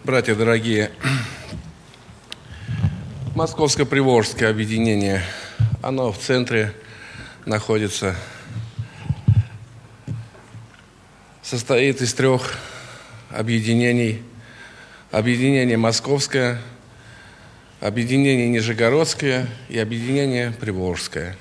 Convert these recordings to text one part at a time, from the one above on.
Братья дорогие, Московско-Приволжское объединение, оно в центре находится, состоит из 3 объединений. Объединение Московское, объединение Нижегородское и объединение Приволжское.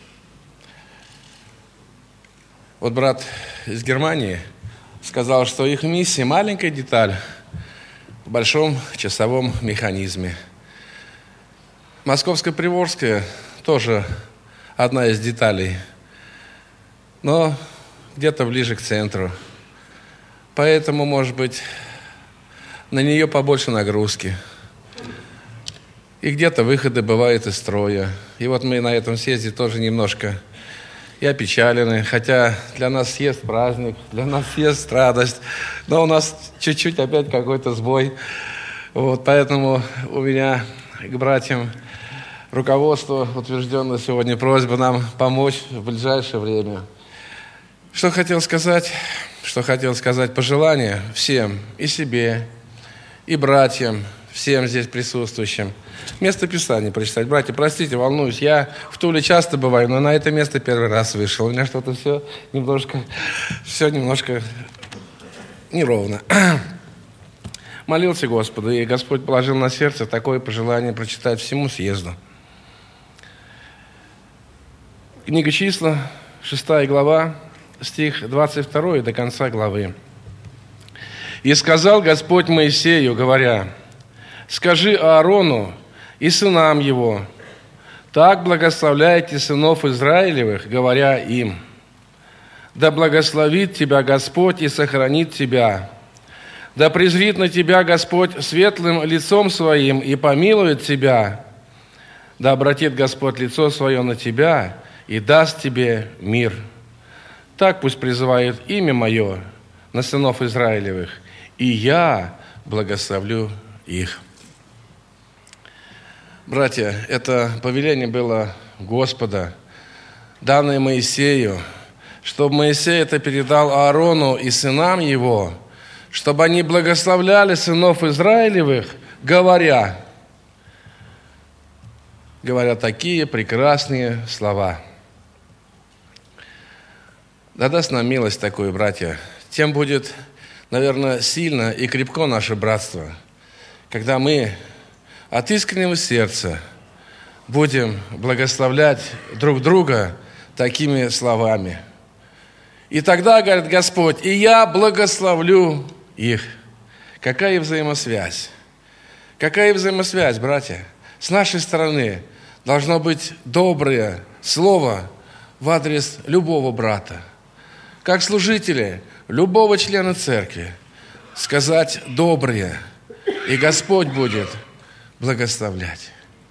Вот брат из Германии сказал, что их миссия – маленькая деталь в большом часовом механизме. Московско-Приволжское тоже одна из деталей, но где-то ближе к центру. Поэтому, может быть, на нее побольше нагрузки. И где-то выходы бывают из строя. И вот мы на этом съезде тоже немножко и опечалены, хотя для нас съезд праздник, для нас съезд радость, но у нас чуть-чуть опять какой-то сбой. Вот, поэтому у меня к братьям руководству утвержденная сегодня просьба нам помочь в ближайшее время. Что хотел сказать пожелание всем, и себе, и братьям, всем здесь присутствующим. Место Писания прочитать. Братья, простите, волнуюсь. Я в Туле часто бываю, но на это место первый раз вышел. У меня что-то все немножко неровно. Молился Господу, и Господь положил на сердце такое пожелание прочитать всему съезду. Книга Числа, 6 глава, стих 22 до конца главы. «И сказал Господь Моисею, говоря: скажи Аарону и сынам его, так благословляйте сынов Израилевых, говоря им: да благословит тебя Господь и сохранит тебя, да презрит на тебя Господь светлым лицом своим и помилует тебя, да обратит Господь лицо свое на тебя и даст тебе мир. Так пусть призывает имя мое на сынов Израилевых, и я благословлю их». Братья, это повеление было Господа, данное Моисею, чтобы Моисей это передал Аарону и сынам его, чтобы они благословляли сынов Израилевых, говоря такие прекрасные слова. Да даст нам милость такую, братья. Тем будет, наверное, сильно и крепко наше братство, когда мы от искреннего сердца будем благословлять друг друга такими словами. И тогда, говорит Господь, и я благословлю их. Какая взаимосвязь? Какая взаимосвязь, братья? С нашей стороны должно быть доброе слово в адрес любого брата. Как служители любого члена церкви сказать доброе, и Господь будет благословлять.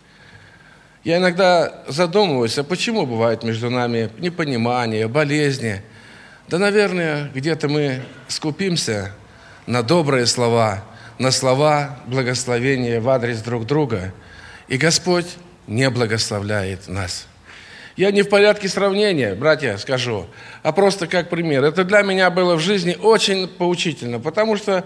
Я иногда задумываюсь, а почему бывает между нами непонимание, болезни? Да, наверное, где-то мы скупимся на добрые слова, на слова благословения в адрес друг друга, и Господь не благословляет нас. Я не в порядке сравнения, братья, скажу, а просто как пример. Это для меня было в жизни очень поучительно, потому что,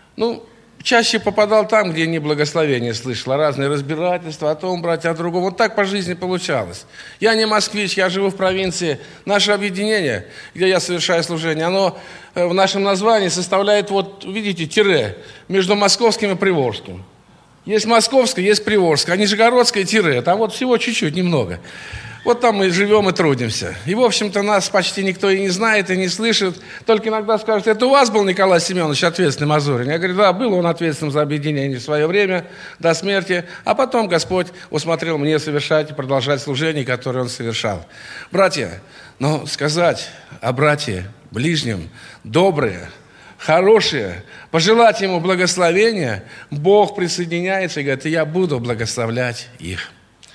чаще попадал там, где не благословение слышал, разные разбирательства о том, братья, о другом. Вот так по жизни получалось. Я не москвич, я живу в провинции. Наше объединение, где я совершаю служение, оно в нашем названии составляет, видите, тире между московским и приволжским. Есть московское, есть приволжское, а нижегородское тире. Там всего чуть-чуть, немного. Вот там мы живем и трудимся. И, в общем-то, нас почти никто и не знает, и не слышит. Только иногда скажут: это у вас был Николай Семенович ответственный Мазурин? Я говорю: да, был он ответственным за объединение в свое время, до смерти. А потом Господь усмотрел мне совершать и продолжать служение, которое он совершал. Братья, но сказать о брате ближнем доброе, хорошее, пожелать ему благословения, Бог присоединяется и говорит: и я буду благословлять их.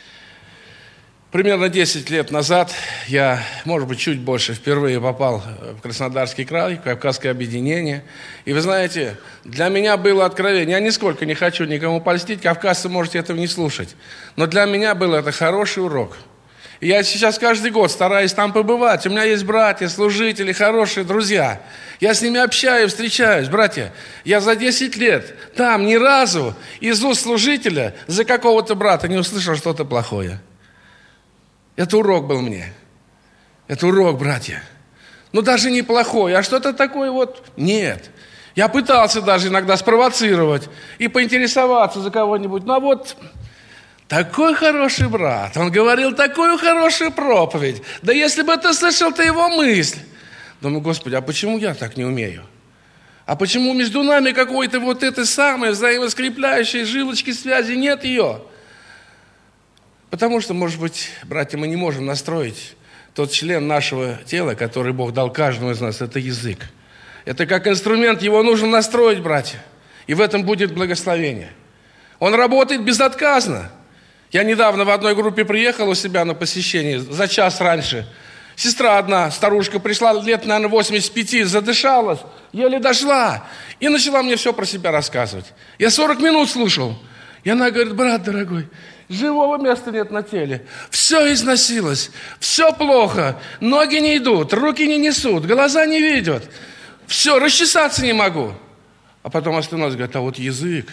Примерно 10 лет назад я, может быть, чуть больше, впервые попал в Краснодарский край, в Кавказское объединение. И вы знаете, для меня было откровение. Я нисколько не хочу никому польстить, кавказцы можете этого не слушать. Но для меня был это хороший урок. Я сейчас каждый год стараюсь там побывать. У меня есть братья, служители, хорошие друзья. Я с ними общаюсь, встречаюсь. Братья, я за 10 лет там ни разу из уст служителя за какого-то брата не услышал что-то плохое. Это урок был мне. Это урок, братья. Ну, даже неплохой, а что-то такое вот нет. Я пытался даже иногда спровоцировать и поинтересоваться за кого-нибудь. Ну, а вот такой хороший брат, он говорил такую хорошую проповедь. Да если бы ты слышал, ты его мысль. Думаю, Господи, а почему я так не умею? А почему между нами какой-то вот этой самой взаимоскрепляющей жилочки связи нет ее? Потому что, может быть, братья, мы не можем настроить тот член нашего тела, который Бог дал каждому из нас, это язык. Это как инструмент, его нужно настроить, братья. И в этом будет благословение. Он работает безотказно. Я недавно в одной группе приехал у себя на посещение, за час раньше. Сестра одна, старушка, пришла лет, наверное, 85, задышалась, еле дошла. И начала мне все про себя рассказывать. Я 40 минут слушал. И она говорит, брат дорогой, живого места нет на теле. Все износилось, все плохо. Ноги не идут, руки не несут, глаза не видят. Все, расчесаться не могу. А потом остановилась, говорит, а вот язык,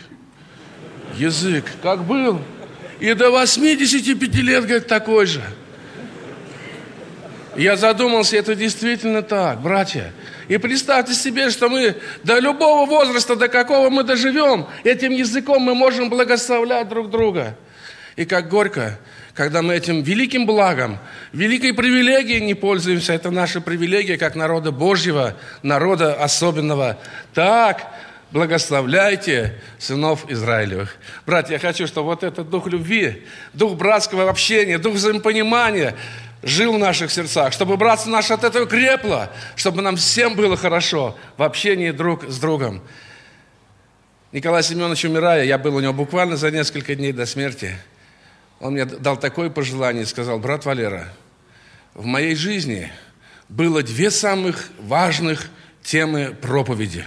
как был. И до 85 лет, говорит, такой же. Я задумался, это действительно так, братья. И представьте себе, что мы до любого возраста, до какого мы доживем, этим языком мы можем благословлять друг друга. И как горько, когда мы этим великим благом, великой привилегией не пользуемся. Это наша привилегия как народа Божьего, народа особенного. Так благословляйте сынов Израилевых. Братья, я хочу, чтобы вот этот дух любви, дух братского общения, дух взаимопонимания жил в наших сердцах, чтобы братство наше от этого крепло, чтобы нам всем было хорошо в общении друг с другом. Николай Семенович, умирая, я был у него буквально за несколько дней до смерти. Он мне дал такое пожелание и сказал, брат Валера, в моей жизни было 2 самых важных темы проповеди.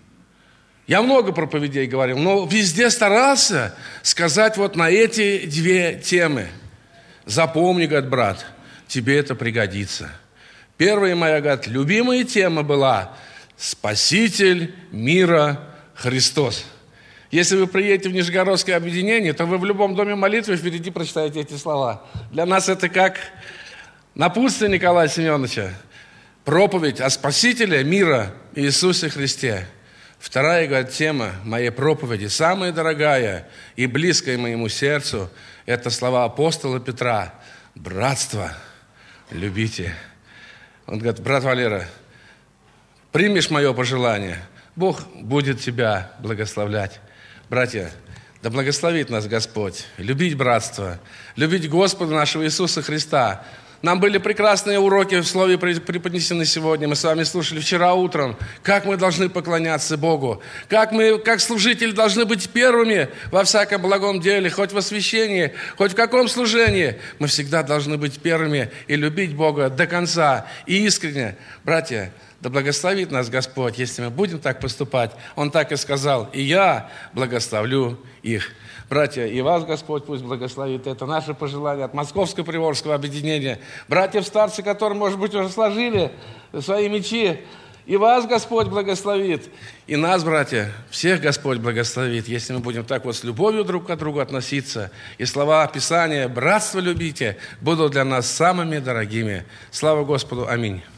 Я много проповедей говорил, но везде старался сказать вот на эти 2 темы. Запомни, говорит, брат, тебе это пригодится. Первая моя, говорит, любимая тема была «Спаситель мира Христос». Если вы приедете в Нижегородское объединение, то вы в любом доме молитвы впереди прочитаете эти слова. Для нас это как напутствие Николая Семеновича. Проповедь о Спасителе мира Иисусе Христе. Вторая, говорит, тема моей проповеди, самая дорогая и близкая моему сердцу, это слова апостола Петра. Братство, любите. Он говорит, брат Валера, примешь мое пожелание, Бог будет тебя благословлять. Братья, да благословит нас Господь. Любить братство, любить Господа нашего Иисуса Христа. Нам были прекрасные уроки в слове преподнесены сегодня. Мы с вами слушали вчера утром, как мы должны поклоняться Богу, как мы, как служители, должны быть первыми во всяком благом деле, хоть в освящении, хоть в каком служении. Мы всегда должны быть первыми и любить Бога до конца и искренне. Братья, да благословит нас Господь, если мы будем так поступать. Он так и сказал, и я благословлю их. Братья, и вас Господь пусть благословит. Это наше пожелание от Московского Приволжского объединения. Братьев старцы, которые, может быть, уже сложили свои мечи, и вас Господь благословит. И нас, братья, всех Господь благословит, если мы будем так вот с любовью друг к другу относиться. И слова Писания «братство любите» будут для нас самыми дорогими. Слава Господу! Аминь.